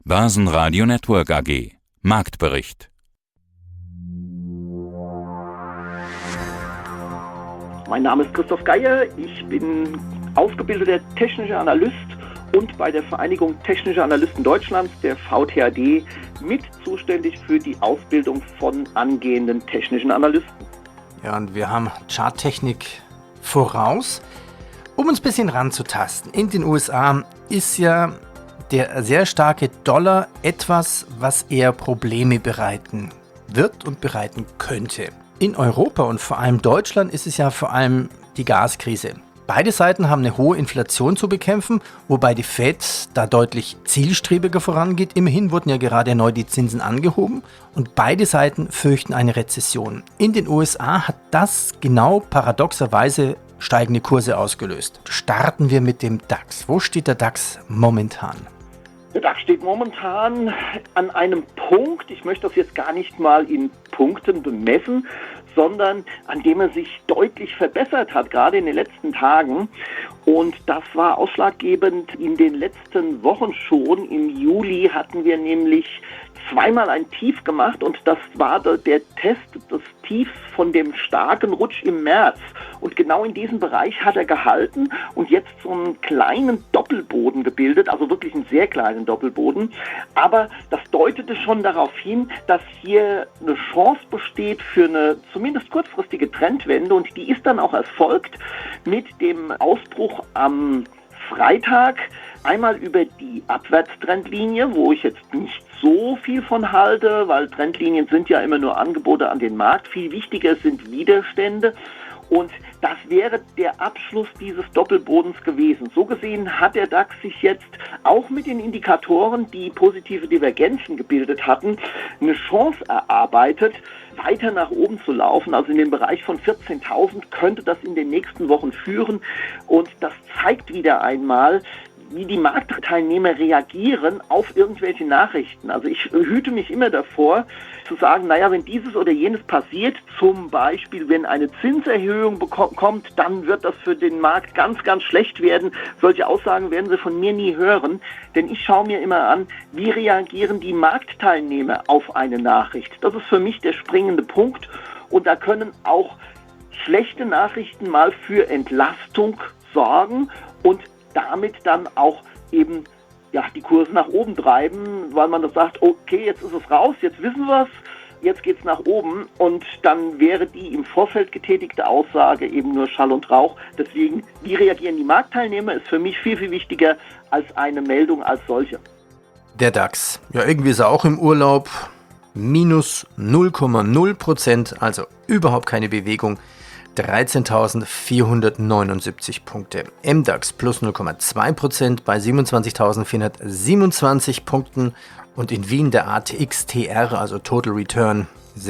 Börsenradio Network AG. Marktbericht. Mein Name ist Christoph Geier, ich bin ausgebildeter technischer Analyst und bei der Vereinigung Technischer Analysten Deutschlands, der VTAD, mit zuständig für die Ausbildung von angehenden technischen Analysten. Ja, und wir haben Charttechnik voraus, um uns ein bisschen ranzutasten. In den USA ist ja der sehr starke Dollar etwas, was eher Probleme bereiten wird und bereiten könnte. In Europa und vor allem Deutschland ist es ja vor allem die Gaskrise. Beide Seiten haben eine hohe Inflation zu bekämpfen, wobei die Fed da deutlich zielstrebiger vorangeht. Immerhin wurden ja gerade neu die Zinsen angehoben und beide Seiten fürchten eine Rezession. In den USA hat das genau paradoxerweise steigende Kurse ausgelöst. Starten wir mit dem DAX. Wo steht der DAX momentan? Der DAX steht momentan an einem Punkt, ich möchte das jetzt gar nicht mal in Punkten bemessen, sondern an dem er sich deutlich verbessert hat, gerade in den letzten Tagen. Und das war ausschlaggebend in den letzten Wochen schon. Im Juli hatten wir nämlich zweimal ein Tief gemacht und das war der Test des Tiefs von dem starken Rutsch im März. Und genau in diesem Bereich hat er gehalten und jetzt so einen kleinen Doppelboden gebildet, also wirklich einen sehr kleinen Doppelboden. Aber das deutete schon darauf hin, dass hier eine Chance besteht für eine zumindest kurzfristige Trendwende und die ist dann auch erfolgt mit dem Ausbruch am Freitag. Einmal über die Abwärtstrendlinie, wo ich jetzt nicht so viel von halte, weil Trendlinien sind ja immer nur Angebote an den Markt. Viel wichtiger sind Widerstände. Und das wäre der Abschluss dieses Doppelbodens gewesen. So gesehen hat der DAX sich jetzt auch mit den Indikatoren, die positive Divergenzen gebildet hatten, eine Chance erarbeitet, weiter nach oben zu laufen. Also in den Bereich von 14.000 könnte das in den nächsten Wochen führen. Und das zeigt wieder einmal, wie die Marktteilnehmer reagieren auf irgendwelche Nachrichten. Also ich hüte mich immer davor, zu sagen, naja, wenn dieses oder jenes passiert, zum Beispiel, wenn eine Zinserhöhung kommt, dann wird das für den Markt ganz, ganz schlecht werden. Solche Aussagen werden Sie von mir nie hören, denn ich schaue mir immer an, wie reagieren die Marktteilnehmer auf eine Nachricht. Das ist für mich der springende Punkt und da können auch schlechte Nachrichten mal für Entlastung sorgen und damit dann auch eben die Kurse nach oben treiben, weil man das sagt, okay, jetzt ist es raus, jetzt wissen wir es, jetzt geht es nach oben und dann wäre die im Vorfeld getätigte Aussage eben nur Schall und Rauch. Deswegen, wie reagieren die Marktteilnehmer, ist für mich viel, viel wichtiger als eine Meldung als solche. Der DAX, ja irgendwie ist er auch im Urlaub, minus 0,0%, also überhaupt keine Bewegung. 13.479 Punkte. MDAX plus 0,2% bei 27.427 Punkten und in Wien der ATX TR, also Total Return,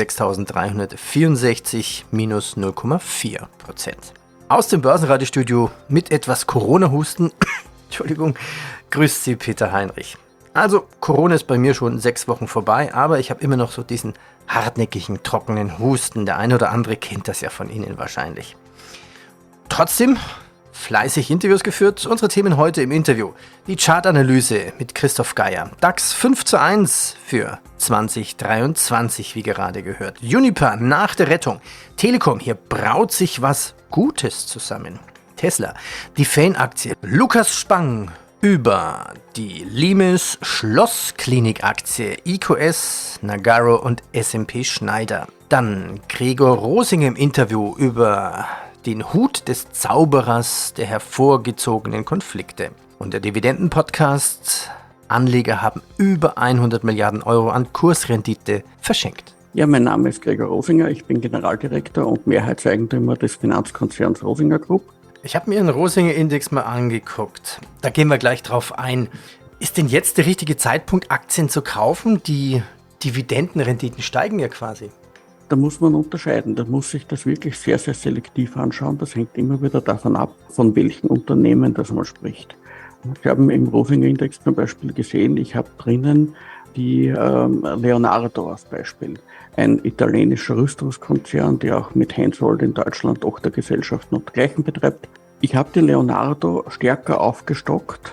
6.364 minus 0,4%. Aus dem Börsenradiostudio mit etwas Corona-Husten, Entschuldigung, grüßt Sie Peter Heinrich. Also Corona ist bei mir schon 6 Wochen vorbei, aber ich habe immer noch so diesen hartnäckigen, trockenen Husten. Der eine oder andere kennt das ja von Ihnen wahrscheinlich. Trotzdem fleißig Interviews geführt. Unsere Themen heute im Interview. Die Chartanalyse mit Christoph Geier. DAX 5:1 für 2023, wie gerade gehört. Uniper nach der Rettung. Telekom, hier braut sich was Gutes zusammen. Tesla, die Fan-Aktie. Lukas Spang über die Limes Schlossklinik-Aktie, IQS, Nagarro und S&P Schneider. Dann Gregor Rosinger im Interview über den Hut des Zauberers der hervorgezogenen Konflikte. Und der Dividenden-Podcast, Anleger haben über 100 Milliarden Euro an Kursrendite verschenkt. Ja, mein Name ist Gregor Rosinger, ich bin Generaldirektor und Mehrheitseigentümer des Finanzkonzerns Rosinger Group. Ich habe mir den Rosinger-Index mal angeguckt. Da gehen wir gleich drauf ein. Ist denn jetzt der richtige Zeitpunkt, Aktien zu kaufen? Die Dividendenrenditen steigen ja quasi. Da muss man unterscheiden. Da muss sich das wirklich sehr, sehr selektiv anschauen. Das hängt immer wieder davon ab, von welchen Unternehmen das man spricht. Wir haben im Rosinger-Index zum Beispiel gesehen, ich habe drinnen die Leonardo als Beispiel. Ein italienischer Rüstungskonzern, der auch mit Hensoldt in Deutschland Tochtergesellschaften und dergleichen betreibt. Ich habe die Leonardo stärker aufgestockt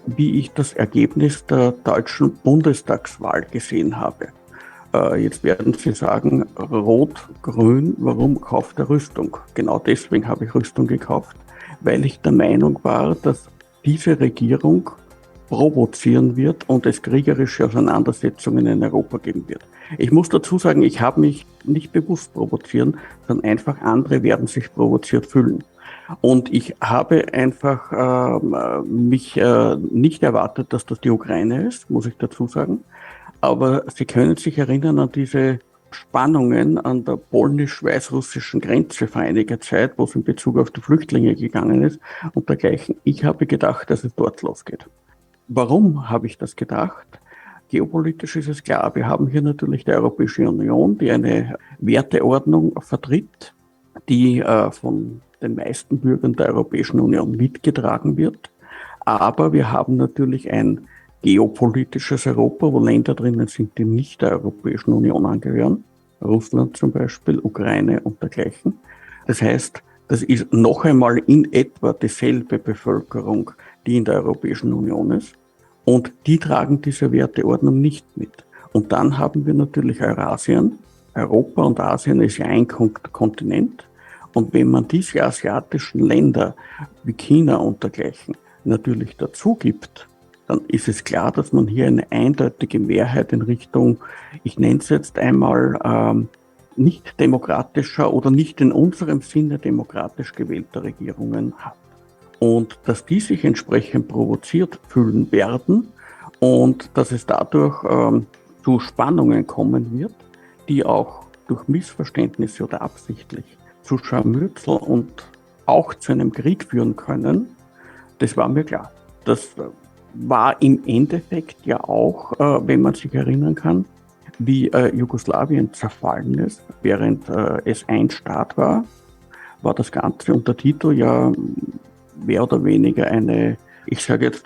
wie ich das Ergebnis der deutschen Bundestagswahl gesehen habe. Jetzt werden Sie sagen, Rot, Grün, warum kauft er Rüstung? Genau deswegen habe ich Rüstung gekauft, weil ich der Meinung war, dass diese Regierung provozieren wird und es kriegerische Auseinandersetzungen in Europa geben wird. Ich muss dazu sagen, ich habe mich nicht bewusst provozieren, sondern einfach andere werden sich provoziert fühlen. Und ich habe einfach mich nicht erwartet, dass das die Ukraine ist, muss ich dazu sagen. Aber Sie können sich erinnern an diese Spannungen an der polnisch-weißrussischen Grenze vor einiger Zeit, wo es in Bezug auf die Flüchtlinge gegangen ist und dergleichen. Ich habe gedacht, dass es dort losgeht. Warum habe ich das gedacht? Geopolitisch ist es klar, wir haben hier natürlich die Europäische Union, die eine Werteordnung vertritt, die von den meisten Bürgern der Europäischen Union mitgetragen wird. Aber wir haben natürlich ein geopolitisches Europa, wo Länder drinnen sind, die nicht der Europäischen Union angehören. Russland zum Beispiel, Ukraine und dergleichen. Das heißt, das ist noch einmal in etwa dieselbe Bevölkerung, die in der Europäischen Union ist. Und die tragen diese Werteordnung nicht mit. Und dann haben wir natürlich Eurasien. Europa und Asien ist ja ein Kontinent. Und wenn man diese asiatischen Länder wie China und dergleichen natürlich dazu gibt, dann ist es klar, dass man hier eine eindeutige Mehrheit in Richtung, ich nenne es jetzt einmal, nicht demokratischer oder nicht in unserem Sinne demokratisch gewählter Regierungen hat. Und dass die sich entsprechend provoziert fühlen werden und dass es dadurch zu Spannungen kommen wird, die auch durch Missverständnisse oder absichtlich zu Scharmützel und auch zu einem Krieg führen können, das war mir klar. Das war im Endeffekt ja auch, wenn man sich erinnern kann, wie Jugoslawien zerfallen ist, während es ein Staat war, war das Ganze unter Tito ja mehr oder weniger eine, ich sage jetzt,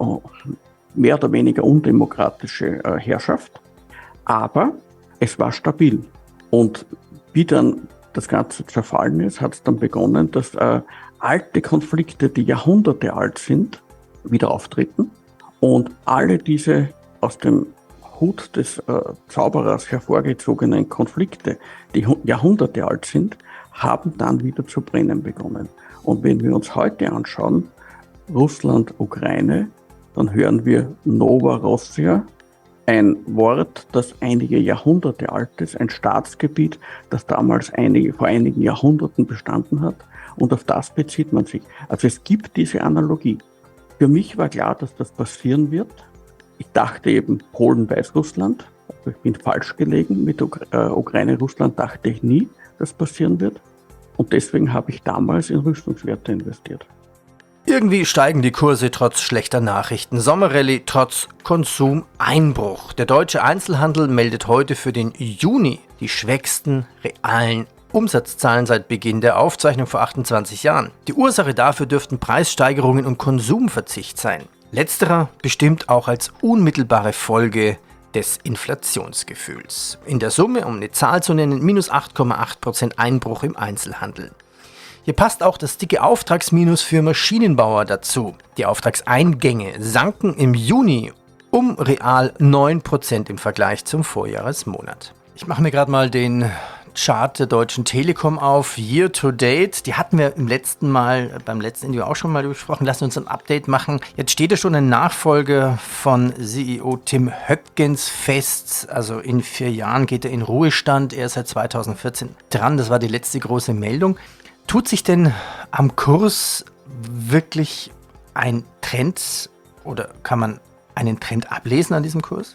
mehr oder weniger undemokratische Herrschaft. Aber es war stabil. Und wie dann das Ganze zerfallen ist, hat es dann begonnen, dass alte Konflikte, die Jahrhunderte alt sind, wieder auftreten. Und alle diese aus dem Hut des Zauberers hervorgezogenen Konflikte, die Jahrhunderte alt sind, haben dann wieder zu brennen begonnen. Und wenn wir uns heute anschauen, Russland, Ukraine, dann hören wir Novorossia, ein Wort, das einige Jahrhunderte alt ist, ein Staatsgebiet, das damals vor einigen Jahrhunderten bestanden hat. Und auf das bezieht man sich. Also es gibt diese Analogie. Für mich war klar, dass das passieren wird. Ich dachte eben Polen, Weißrussland. Ich bin falsch gelegen. Mit Ukraine, Russland dachte ich nie, dass passieren wird. Und deswegen habe ich damals in Rüstungswerte investiert. Irgendwie steigen die Kurse trotz schlechter Nachrichten. Sommerrallye trotz Konsumeinbruch. Der deutsche Einzelhandel meldet heute für den Juni die schwächsten realen Umsatzzahlen seit Beginn der Aufzeichnung vor 28 Jahren. Die Ursache dafür dürften Preissteigerungen und Konsumverzicht sein. Letzterer bestimmt auch als unmittelbare Folge des Inflationsgefühls. In der Summe, um eine Zahl zu nennen, minus 8,8% Einbruch im Einzelhandel. Hier passt auch das dicke Auftragsminus für Maschinenbauer dazu. Die Auftragseingänge sanken im Juni um real 9% im Vergleich zum Vorjahresmonat. Ich mache mir gerade mal den Chart der Deutschen Telekom auf, Year to Date. Die hatten wir beim letzten Interview auch schon mal besprochen. Lassen uns ein Update machen. Jetzt steht ja schon ein Nachfolger von CEO Tim Höpkens fest. Also in 4 Jahren geht er in Ruhestand. Er ist seit 2014 dran. Das war die letzte große Meldung. Tut sich denn am Kurs wirklich ein Trend oder kann man einen Trend ablesen an diesem Kurs?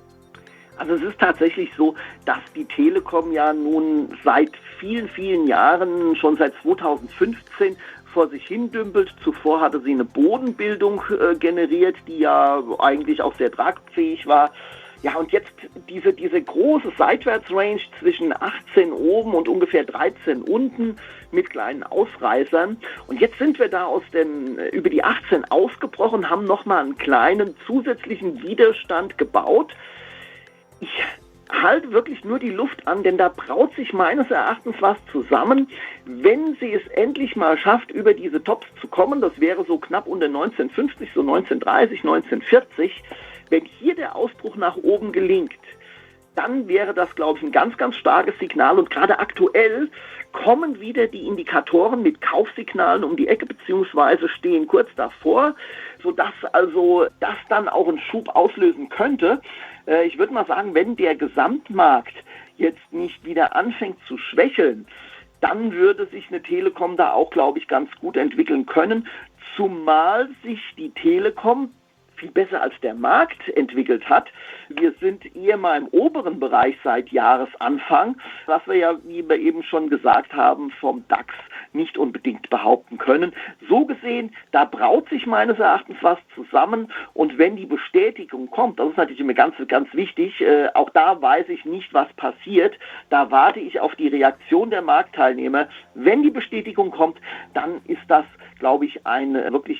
Also es ist tatsächlich so, dass die Telekom ja nun seit vielen, vielen Jahren, schon seit 2015, vor sich hin dümpelt. Zuvor hatte sie eine Bodenbildung generiert, die ja eigentlich auch sehr tragfähig war. Ja, und jetzt diese große Seitwärtsrange zwischen 18 oben und ungefähr 13 unten mit kleinen Ausreißern. Und jetzt sind wir da über die 18 ausgebrochen, haben nochmal einen kleinen zusätzlichen Widerstand gebaut. Ich halte wirklich nur die Luft an, denn da braut sich meines Erachtens was zusammen, wenn sie es endlich mal schafft, über diese Tops zu kommen. Das wäre so knapp unter 1950, so 1930, 1940. Wenn hier der Ausbruch nach oben gelingt, dann wäre das, glaube ich, ein ganz, ganz starkes Signal. Und gerade aktuell kommen wieder die Indikatoren mit Kaufsignalen um die Ecke, beziehungsweise stehen kurz davor, sodass also das dann auch einen Schub auslösen könnte. Ich würde mal sagen, wenn der Gesamtmarkt jetzt nicht wieder anfängt zu schwächeln, dann würde sich eine Telekom da auch, glaube ich, ganz gut entwickeln können. Zumal sich die Telekom viel besser als der Markt entwickelt hat. Wir sind eher mal im oberen Bereich seit Jahresanfang, was wir ja, wie wir eben schon gesagt haben, vom DAX nicht unbedingt behaupten können. So gesehen, da braut sich meines Erachtens was zusammen und wenn die Bestätigung kommt, das ist natürlich immer ganz, ganz wichtig, auch da weiß ich nicht, was passiert, da warte ich auf die Reaktion der Marktteilnehmer. Wenn die Bestätigung kommt, dann ist das, glaube ich, eine wirklich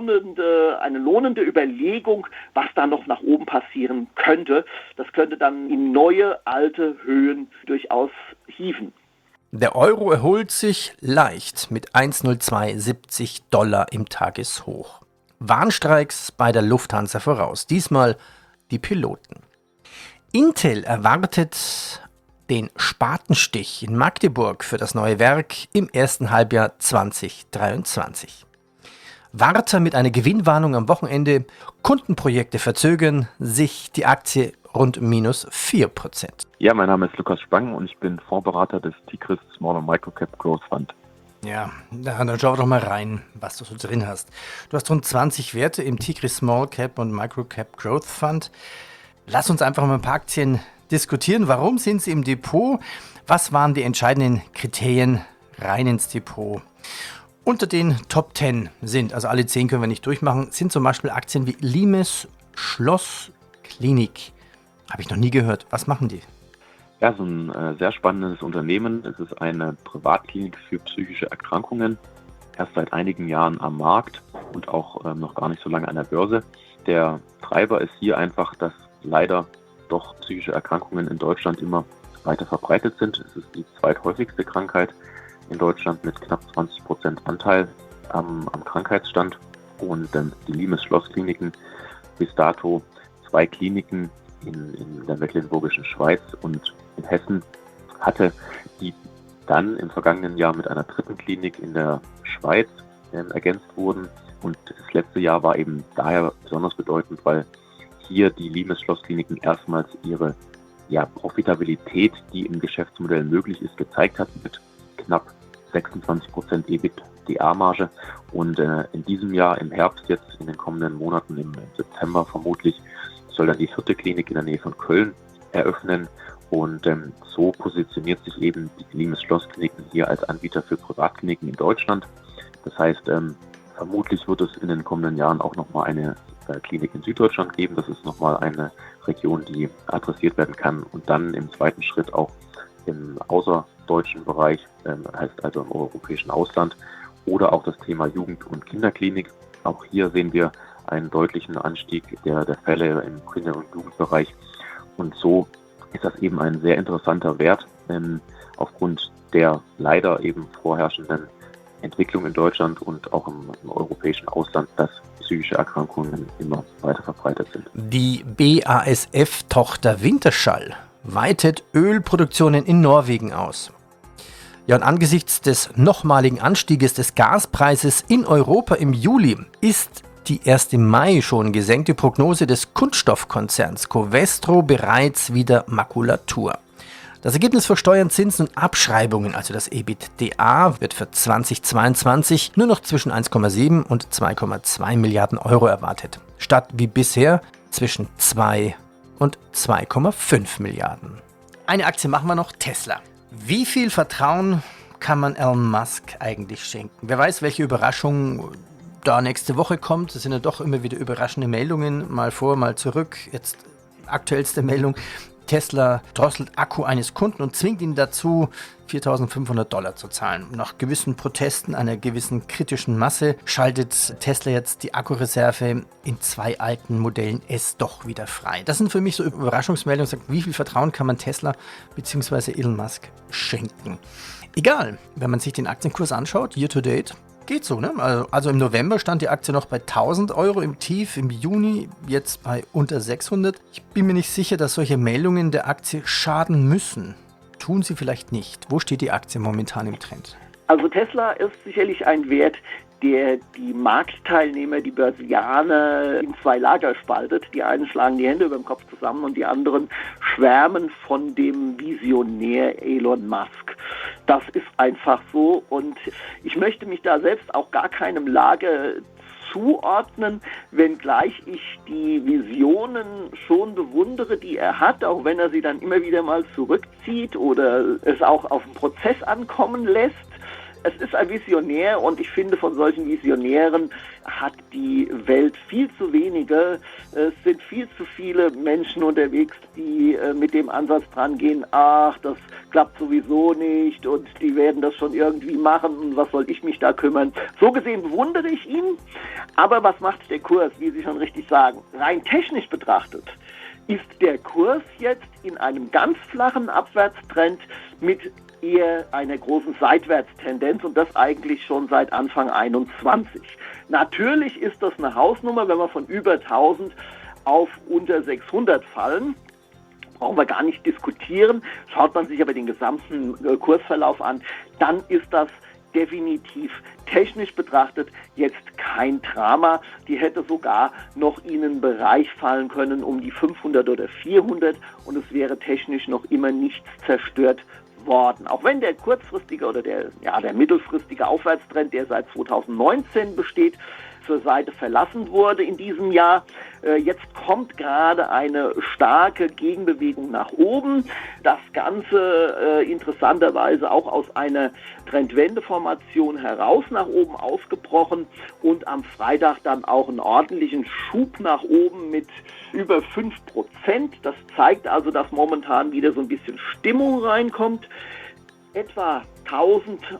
lohnende Überlegung, was da noch nach oben passieren könnte. Das könnte dann in neue, alte Höhen durchaus hieven. Der Euro erholt sich leicht mit 1,0270 $ im Tageshoch. Warnstreiks bei der Lufthansa voraus, diesmal die Piloten. Intel erwartet den Spatenstich in Magdeburg für das neue Werk im ersten Halbjahr 2023. Warta mit einer Gewinnwarnung am Wochenende, Kundenprojekte verzögern sich, die Aktie rund minus 4%. Ja, mein Name ist Lukas Spang und ich bin Fondsberater des Tigris Small and Microcap Growth Fund. Ja, dann schau doch mal rein, was du so drin hast. Du hast rund 20 Werte im Tigris Small Cap und Microcap Growth Fund. Lass uns einfach mal ein paar Aktien diskutieren. Warum sind sie im Depot? Was waren die entscheidenden Kriterien rein ins Depot? Unter den Top 10 sind, also alle 10 können wir nicht durchmachen, sind zum Beispiel Aktien wie Limes Schloss Klinik. Habe ich noch nie gehört. Was machen die? Ja, so ein sehr spannendes Unternehmen. Es ist eine Privatklinik für psychische Erkrankungen. Erst seit einigen Jahren am Markt und auch noch gar nicht so lange an der Börse. Der Treiber ist hier einfach, dass leider doch psychische Erkrankungen in Deutschland immer weiter verbreitet sind. Es ist die zweithäufigste Krankheit in Deutschland mit knapp 20% Anteil am Krankheitsstand. Und die Limes Schlosskliniken, bis dato 2 Kliniken in der Mecklenburgischen Schweiz und in Hessen, hatte, die dann im vergangenen Jahr mit einer 3. Klinik in der Schweiz ergänzt wurden. Und das letzte Jahr war eben daher besonders bedeutend, weil hier die Limes Schlosskliniken erstmals ihre Profitabilität, die im Geschäftsmodell möglich ist, gezeigt hat mit knapp 26% EBITDA-Marge. Und in diesem Jahr, im Herbst jetzt, in den kommenden Monaten, im September vermutlich, soll dann die 4. Klinik in der Nähe von Köln eröffnen. Und so positioniert sich eben die Limes Schlosskliniken hier als Anbieter für Privatkliniken in Deutschland. Das heißt, vermutlich wird es in den kommenden Jahren auch nochmal eine Klinik in Süddeutschland geben. Das ist nochmal eine Region, die adressiert werden kann. Und dann im zweiten Schritt auch im außerdeutschen Bereich, heißt also im europäischen Ausland. Oder auch das Thema Jugend- und Kinderklinik. Auch hier sehen wir einen deutlichen Anstieg der Fälle im Kinder- und Jugendbereich. Und so ist das eben ein sehr interessanter Wert, aufgrund der leider eben vorherrschenden Entwicklung in Deutschland und auch im europäischen Ausland, dass psychische Erkrankungen immer weiter verbreitet sind. Die BASF-Tochter Wintershall weitet Ölproduktionen in Norwegen aus. Ja, und angesichts des nochmaligen Anstieges des Gaspreises in Europa im Juli ist die erst im Mai schon gesenkte Prognose des Kunststoffkonzerns Covestro bereits wieder Makulatur. Das Ergebnis für Steuern, Zinsen und Abschreibungen, also das EBITDA, wird für 2022 nur noch zwischen 1,7 und 2,2 Milliarden Euro erwartet, statt wie bisher zwischen 2 und 2,5 Milliarden. Eine Aktie machen wir noch, Tesla. Wie viel Vertrauen kann man Elon Musk eigentlich schenken? Wer weiß, welche Überraschung da nächste Woche kommt. Das sind ja doch immer wieder überraschende Meldungen, mal vor, mal zurück. Jetzt aktuellste Meldung, Tesla drosselt Akku eines Kunden und zwingt ihn dazu, $4.500 zu zahlen. Nach gewissen Protesten, einer gewissen kritischen Masse, schaltet Tesla jetzt die Akkureserve in 2 alten Modellen S doch wieder frei. Das sind für mich so Überraschungsmeldungen, wie viel Vertrauen kann man Tesla bzw. Elon Musk schenken. Egal, wenn man sich den Aktienkurs anschaut, year to date, geht so, ne? Also im November stand die Aktie noch bei 1.000 Euro im Tief, im Juni jetzt bei unter 600. Ich bin mir nicht sicher, dass solche Meldungen der Aktie schaden müssen. Tun sie vielleicht nicht. Wo steht die Aktie momentan im Trend? Also Tesla ist sicherlich ein Wert, der die Marktteilnehmer, die Börsianer in 2 Lager spaltet. Die einen schlagen die Hände über dem Kopf zusammen und die anderen schwärmen von dem Visionär Elon Musk. Das ist einfach so und ich möchte mich da selbst auch gar keinem Lager zuordnen, wenngleich ich die Visionen schon bewundere, die er hat, auch wenn er sie dann immer wieder mal zurückzieht oder es auch auf den Prozess ankommen lässt. Es ist ein Visionär und ich finde, von solchen Visionären hat die Welt viel zu wenige. Es sind viel zu viele Menschen unterwegs, die mit dem Ansatz dran gehen, ach, das klappt sowieso nicht und die werden das schon irgendwie machen, was soll ich mich da kümmern. So gesehen bewundere ich ihn, aber was macht der Kurs, wie Sie schon richtig sagen? Rein technisch betrachtet ist der Kurs jetzt in einem ganz flachen Abwärtstrend mit eher einer großen Seitwärtstendenz und das eigentlich schon seit Anfang 21. Natürlich ist das eine Hausnummer, wenn wir von über 1000 auf unter 600 fallen. Brauchen wir gar nicht diskutieren. Schaut man sich aber den gesamten Kursverlauf an, dann ist das definitiv technisch betrachtet jetzt kein Drama. Die hätte sogar noch in einen Bereich fallen können um die 500 oder 400 und es wäre technisch noch immer nichts zerstört worden. Auch wenn der kurzfristige oder der mittelfristige Aufwärtstrend, der seit 2019 besteht, zur Seite verlassen wurde in diesem Jahr. Jetzt kommt gerade eine starke Gegenbewegung nach oben. Das Ganze interessanterweise auch aus einer Trendwendeformation heraus nach oben ausgebrochen und am Freitag dann auch einen ordentlichen Schub nach oben mit über 5%. Das zeigt also, dass momentan wieder so ein bisschen Stimmung reinkommt. Etwa 1080,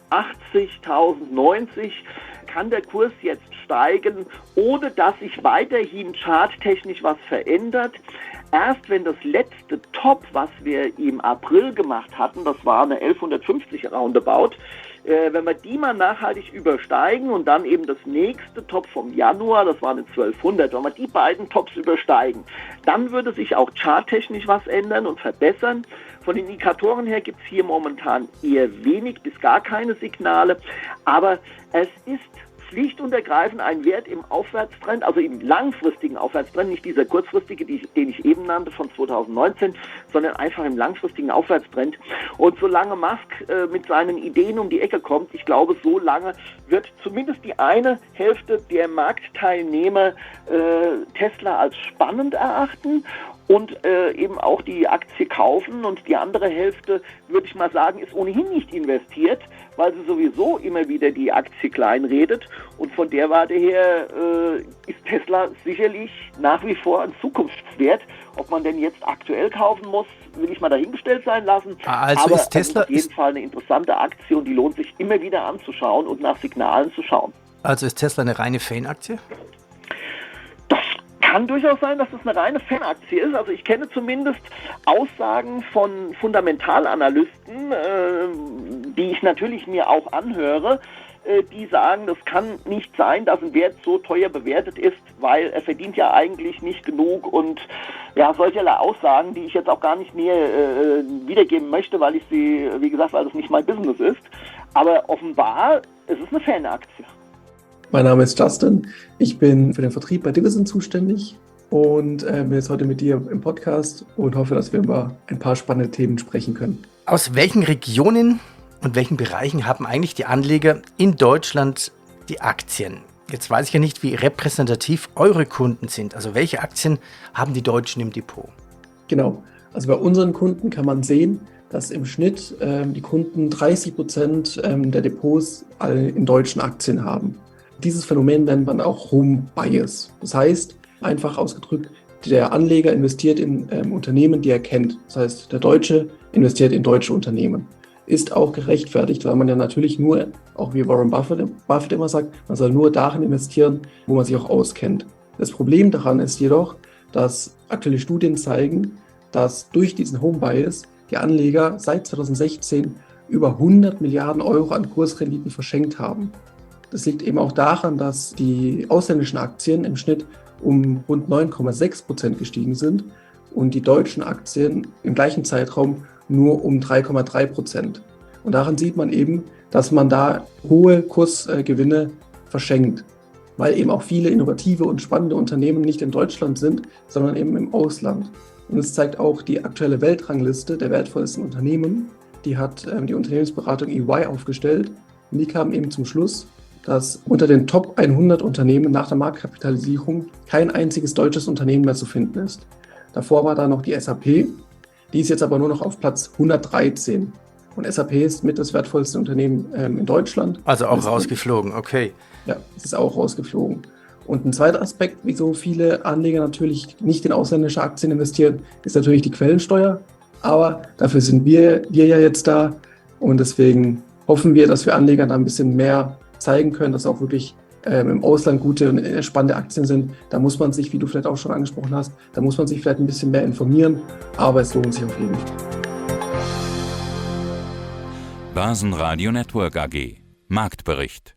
1090 kann der Kurs jetzt steigen, ohne dass sich weiterhin charttechnisch was verändert. Erst wenn das letzte Top, was wir im April gemacht hatten, das war eine 1150 roundabout, wenn wir die mal nachhaltig übersteigen und dann eben das nächste Top vom Januar, das war eine 1200, wenn wir die beiden Tops übersteigen, dann würde sich auch charttechnisch was ändern und verbessern. Von den Indikatoren her gibt es hier momentan eher wenig bis gar keine Signale, aber es ist schlicht und ergreifend ein Wert im Aufwärtstrend, also im langfristigen Aufwärtstrend, nicht dieser kurzfristige, den ich eben nannte von 2019, sondern einfach im langfristigen Aufwärtstrend. Und solange Musk mit seinen Ideen um die Ecke kommt, ich glaube, so lange wird zumindest die eine Hälfte der Marktteilnehmer Tesla als spannend erachten und eben auch die Aktie kaufen und die andere Hälfte, würde ich mal sagen, ist ohnehin nicht investiert, weil sie sowieso immer wieder die Aktie kleinredet und von der Warte her ist Tesla sicherlich nach wie vor ein Zukunftswert. Ob man denn jetzt aktuell kaufen muss, will ich mal dahingestellt sein lassen. Also aber ist Tesla auf jeden Fall eine interessante Aktie und die lohnt sich immer wieder anzuschauen und nach Signalen zu schauen. Also ist Tesla eine reine Fan-Aktie? Kann durchaus sein, dass es eine reine Fanaktie ist. Also ich kenne zumindest Aussagen von Fundamentalanalysten, die ich natürlich mir auch anhöre, die sagen, das kann nicht sein, dass ein Wert so teuer bewertet ist, weil er verdient ja eigentlich nicht genug und ja, solcherlei Aussagen, die ich jetzt auch gar nicht näher wiedergeben möchte, weil ich sie, wie gesagt, weil das nicht mein Business ist. Aber offenbar, es ist eine Fanaktie. Mein Name ist Justin, ich bin für den Vertrieb bei Divison zuständig und bin jetzt heute mit dir im Podcast und hoffe, dass wir über ein paar spannende Themen sprechen können. Aus welchen Regionen und welchen Bereichen haben eigentlich die Anleger in Deutschland die Aktien? Jetzt weiß ich ja nicht, wie repräsentativ eure Kunden sind. Also welche Aktien haben die Deutschen im Depot? Genau, also bei unseren Kunden kann man sehen, dass im Schnitt die Kunden 30% der Depots in deutschen Aktien haben. Dieses Phänomen nennt man auch Home Bias. Das heißt, einfach ausgedrückt, der Anleger investiert in Unternehmen, die er kennt. Das heißt, der Deutsche investiert in deutsche Unternehmen. Ist auch gerechtfertigt, weil man ja natürlich nur, auch wie Warren Buffett immer sagt, man soll nur darin investieren, wo man sich auch auskennt. Das Problem daran ist jedoch, dass aktuelle Studien zeigen, dass durch diesen Home Bias die Anleger seit 2016 über 100 Milliarden Euro an Kursrenditen verschenkt haben. Das liegt eben auch daran, dass die ausländischen Aktien im Schnitt um rund 9,6% gestiegen sind und die deutschen Aktien im gleichen Zeitraum nur um 3,3%. Und daran sieht man eben, dass man da hohe Kursgewinne verschenkt, weil eben auch viele innovative und spannende Unternehmen nicht in Deutschland sind, sondern eben im Ausland. Und es zeigt auch die aktuelle Weltrangliste der wertvollsten Unternehmen. Die hat die Unternehmensberatung EY aufgestellt. Und die kam eben zum Schluss, dass unter den Top 100 Unternehmen nach der Marktkapitalisierung kein einziges deutsches Unternehmen mehr zu finden ist. Davor war da noch die SAP, die ist jetzt aber nur noch auf Platz 113. Und SAP ist mit das wertvollste Unternehmen in Deutschland. Also auch rausgeflogen, okay. Ja, es ist auch rausgeflogen. Und ein zweiter Aspekt, wieso viele Anleger natürlich nicht in ausländische Aktien investieren, ist natürlich die Quellensteuer. Aber dafür sind wir ja jetzt da. Und deswegen hoffen wir, dass wir Anlegern da ein bisschen mehr zeigen können, dass auch wirklich im Ausland gute und spannende Aktien sind. Da muss man sich, wie du vielleicht auch schon angesprochen hast, da muss man sich vielleicht ein bisschen mehr informieren. Aber es lohnt sich auf jeden Fall. Börsenradio Network AG. Marktbericht.